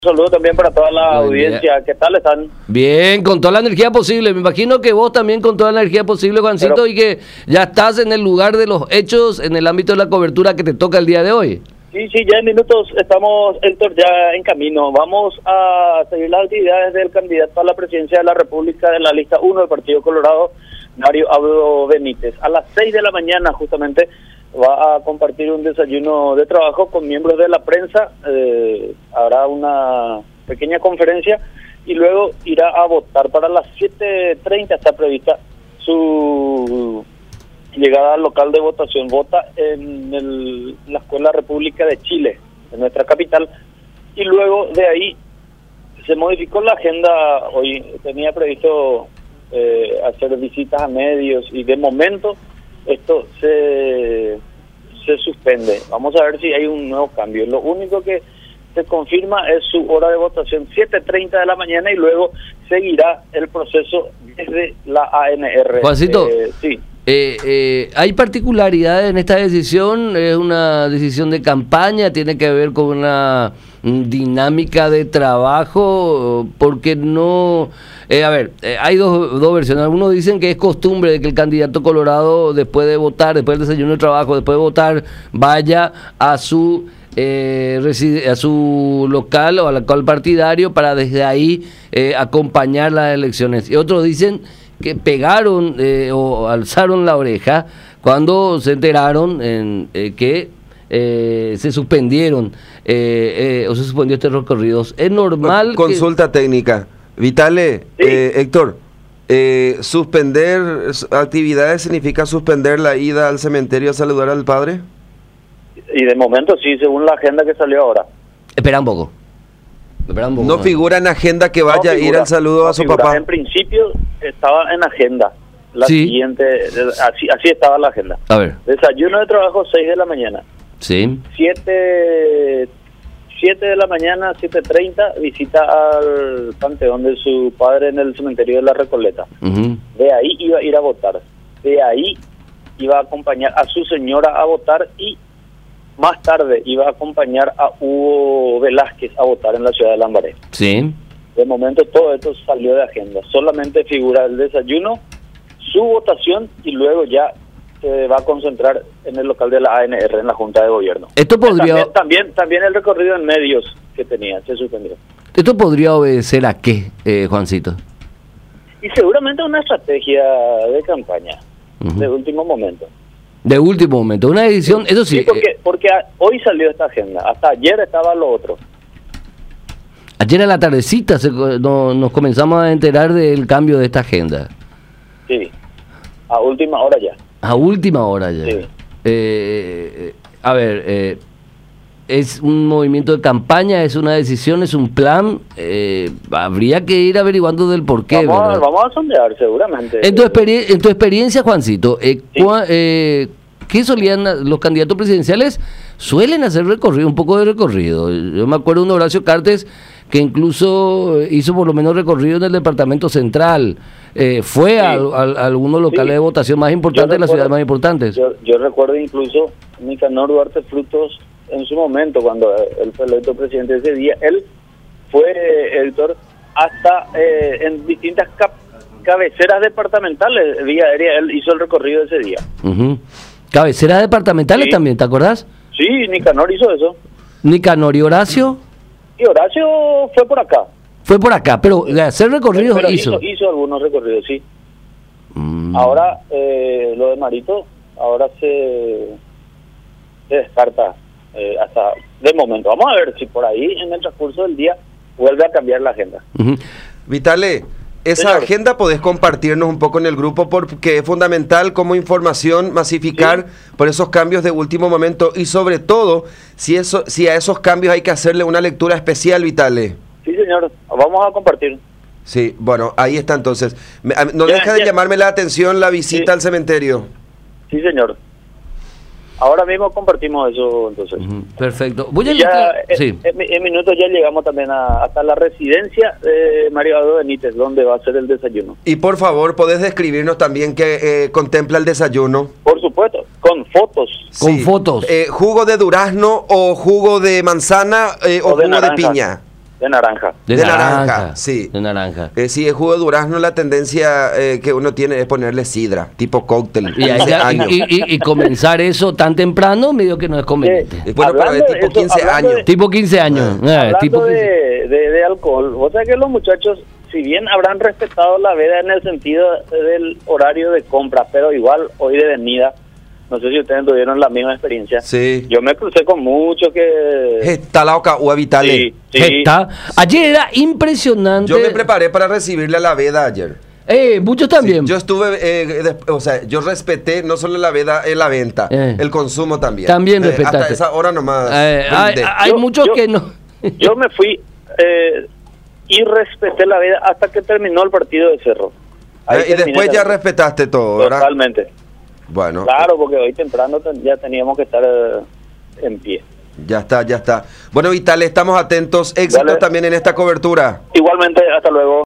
Saludos también para toda la audiencia. ¿Qué tal están? Bien, con toda la energía posible. Me imagino que vos también con toda la energía posible, Juancito, y que ya estás en el lugar de los hechos, en el ámbito de la cobertura que te toca el día de hoy. Sí, ya en minutos estamos, Héctor, ya en camino. Vamos a seguir las actividades del candidato a la presidencia de la República de la lista 1 del Partido Colorado, Mario Abdo Benítez. A las 6 de la mañana justamente va a compartir un desayuno de trabajo con miembros de la prensa, habrá una pequeña conferencia y luego irá a votar. Para las 7:30 está prevista su llegada al local de votación. Vota en la Escuela República de Chile, en nuestra capital, y luego de ahí se modificó la agenda. Hoy tenía previsto hacer visitas a medios y de momento esto se suspende. Vamos a ver si hay un nuevo cambio. Lo único que se confirma es su hora de votación, 7:30 de la mañana, y luego seguirá el proceso desde la ANR. Juancito, sí. ¿Hay particularidades en esta decisión? ¿Es una decisión de campaña? ¿Tiene que ver con una dinámica de trabajo? Porque no... hay dos versiones. Algunos dicen que es costumbre de que el candidato colorado, después de votar, después del desayuno de trabajo, después de votar, vaya a su local o al local partidario para desde ahí acompañar las elecciones. Y otros dicen que pegaron o alzaron la oreja cuando se enteraron que se suspendieron o se suspendió estos recorridos. Es normal. Consulta técnica. Vitale, sí. Héctor, ¿suspender actividades significa suspender la ida al cementerio a saludar al padre? Y de momento sí, según la agenda que salió ahora. Espera un poco. No figura en agenda que vaya a ir al saludo a su papá. En principio estaba en agenda. La sí. Siguiente, así estaba la agenda. A ver. Desayuno de trabajo 6 de la mañana. Sí. 7 de la mañana, 7:30, visita al panteón de su padre en el cementerio de La Recoleta. Uh-huh. De ahí iba a ir a votar. De ahí iba a acompañar a su señora a votar y más tarde iba a acompañar a Hugo Velázquez a votar en la ciudad de Lambaré. Sí. De momento todo esto salió de agenda. Solamente figura el desayuno, su votación y luego ya se va a concentrar en el local de la ANR, en la Junta de Gobierno. Esto podría... También el recorrido en medios que tenía se suspendió. ¿Esto podría obedecer a qué, Juancito? Y seguramente una estrategia de campaña, uh-huh, de último momento. De último momento, una decisión, eso sí. Porque hoy salió esta agenda, hasta ayer estaba lo otro. Ayer a la tardecita nos comenzamos a enterar del cambio de esta agenda. Sí, a última hora ya. A última hora ya. Sí. ¿Es un movimiento de campaña? ¿Es una decisión? ¿Es un plan? Habría que ir averiguando del porqué. Vamos a sondear seguramente. En tu experiencia, Juancito, sí. ¿Qué solían los candidatos presidenciales? Suelen hacer recorrido, un poco de recorrido. Yo me acuerdo de un Horacio Cartes que incluso hizo por lo menos recorrido en el departamento central. Fue sí. a algunos locales sí. de votación más importantes de las ciudades más importantes. Yo recuerdo incluso Nicanor Duarte Frutos en su momento, cuando él fue electo presidente ese día, él fue editor hasta en distintas cabeceras departamentales vía aérea, él hizo el recorrido ese día. Uh-huh. Cabeceras departamentales sí. También, ¿te acordás? Sí, Nicanor hizo eso. ¿Nicanor y Horacio? Y Horacio fue por acá. Fue por acá, pero de hacer recorridos pero hizo algunos recorridos, sí. Ahora, lo de Marito, ahora se descarta hasta de momento. Vamos a ver si por ahí en el transcurso del día vuelve a cambiar la agenda. Uh-huh. Vitale, esa Señor. Agenda podés compartirnos un poco en el grupo porque es fundamental como información masificar sí. por esos cambios de último momento y sobre todo si a esos cambios hay que hacerle una lectura especial, Vitale. Sí, señor, vamos a compartir. Sí, bueno, ahí está entonces. No deja de llamarme la atención la visita sí. al cementerio. Sí, señor. Ahora mismo compartimos eso, entonces. Uh-huh. Perfecto. Voy a sí. En minutos ya llegamos también hasta la residencia de Mario Abdo Benítez, donde va a ser el desayuno. Y por favor, ¿podés describirnos también qué contempla el desayuno? Por supuesto, con fotos. Sí. Con fotos. ¿Jugo de durazno o jugo de manzana o jugo de piña? De naranja. De naranja, sí. De naranja. Sí, el jugo de durazno, la tendencia que uno tiene es ponerle sidra, tipo cóctel. Y, y comenzar eso tan temprano, medio que no es conveniente. Bueno, pero es tipo 15 años. Tipo 15 años. Hablando tipo 15. De alcohol, o sea que los muchachos, si bien habrán respetado la veda en el sentido del horario de compra, pero igual hoy de venida, no sé si ustedes tuvieron la misma experiencia. Sí. Yo me crucé con muchos que... Está la oca Vitale. Sí. Está. Ayer era impresionante. Yo me preparé para recibirle a la veda ayer. Muchos también. Sí, yo estuve, o sea, yo respeté no solo la veda, la venta, el consumo también. También respetaste. Hasta esa hora nomás. Hay muchos que no. Yo me fui y respeté la veda hasta que terminó el partido de Cerro. Y después ya respetaste todo, ¿verdad? Totalmente. Bueno. Claro, porque hoy temprano ya teníamos que estar en pie. Ya está. Bueno, Vitale, estamos atentos. Éxitos también en esta cobertura. Igualmente, hasta luego.